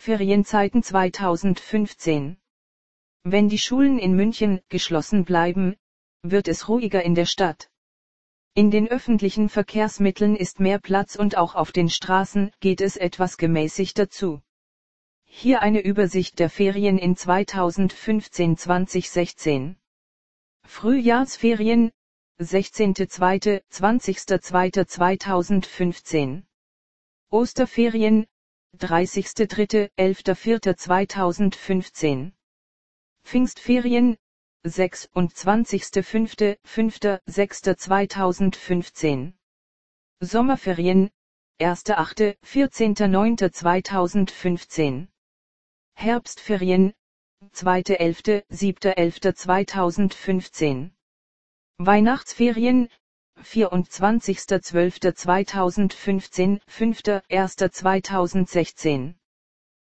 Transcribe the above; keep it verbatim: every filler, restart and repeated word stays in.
Ferienzeiten zweitausendfünfzehn. Wenn die Schulen in München geschlossen bleiben, wird es ruhiger in der Stadt. In den öffentlichen Verkehrsmitteln ist mehr Platz und auch auf den Straßen geht es etwas gemäßigter zu. Hier eine Übersicht der Ferien in zweitausendfünfzehn zweitausendsechzehn. Frühjahrsferien, sechzehnter zweiter bis zwanzigster zweiter zweitausendfünfzehn. Osterferien, dreißigster dritter bis elfter vierter zweitausendfünfzehn. Pfingstferien, sechsundzwanzigster fünfter bis fünfter sechster zweitausendfünfzehn. Sommerferien, erster achter bis vierzehnter neunter zweitausendfünfzehn. Herbstferien, zweiter elfter bis siebter elfter zweitausendfünfzehn. Weihnachtsferien, vierundzwanzigster zwölfter zweitausendfünfzehn, fünfter erster zweitausendsechzehn.